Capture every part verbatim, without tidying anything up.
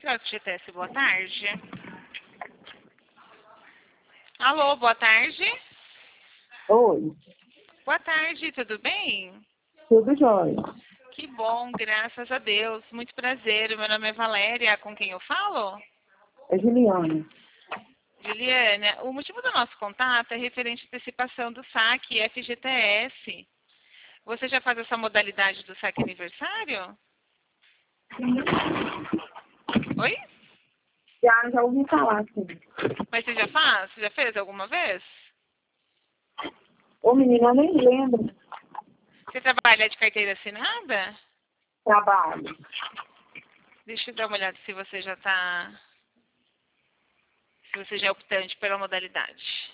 da F G T S, boa tarde. Alô, boa tarde. Oi, Boa tarde, tudo bem? tudo jóia. Que bom, graças a Deus. Muito prazer, meu nome é Valéria, com quem eu falo? É Juliana. Juliana, o motivo do nosso contato é referente à antecipação do saque F G T S. Você já faz essa modalidade do saque aniversário? Oi? Já, já ouvi falar, sim. Mas você já faz? Você já fez alguma vez? Ô, menina, eu nem lembro. Você trabalha de carteira assinada? Trabalho. Deixa eu dar uma olhada se você já está... Se você já é optante pela modalidade.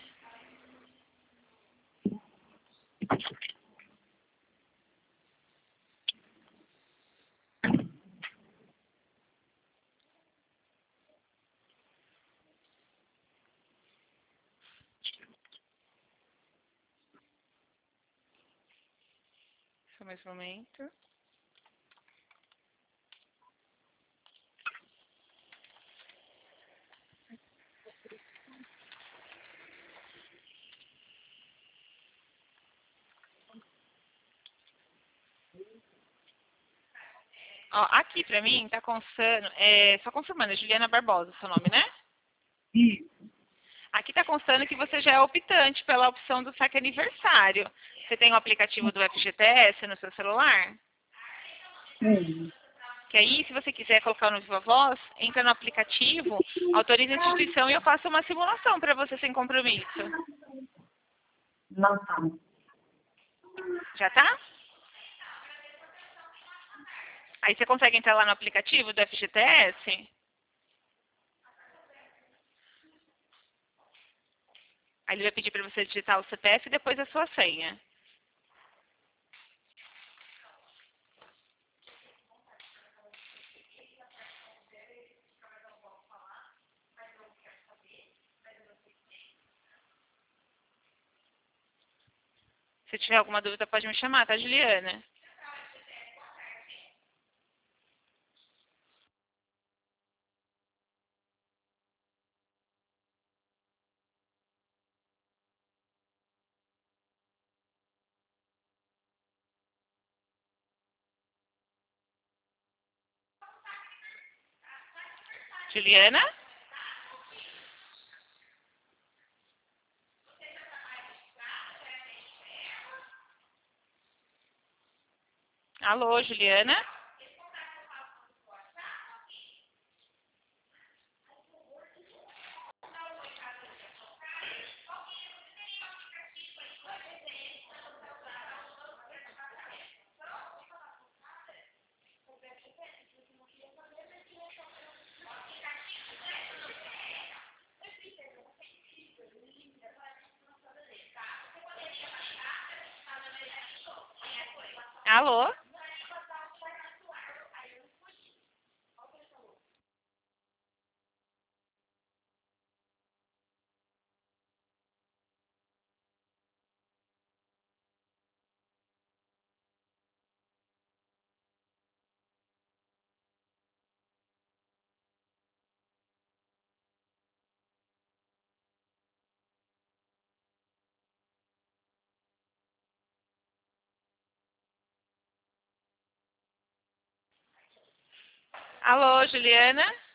Só mais um momento. Ó, aqui pra mim tá constando, é, só confirmando, é Juliana Barbosa, seu nome, né? Isso. Aqui tá constando que você já é optante pela opção do saque aniversário. Você tem o aplicativo do F G T S no seu celular? Sim. Que aí, se você quiser colocar no Viva Voz, entra no aplicativo, autoriza a instituição e eu faço uma simulação para você sem compromisso. Não tá. Já tá? Aí você consegue entrar lá no aplicativo do F G T S? Aí ele vai pedir para você digitar o C P F e depois a sua senha. Se tiver alguma dúvida, pode me chamar, tá, Juliana? Juliana? Alô, Juliana? Alô? Alô, Juliana?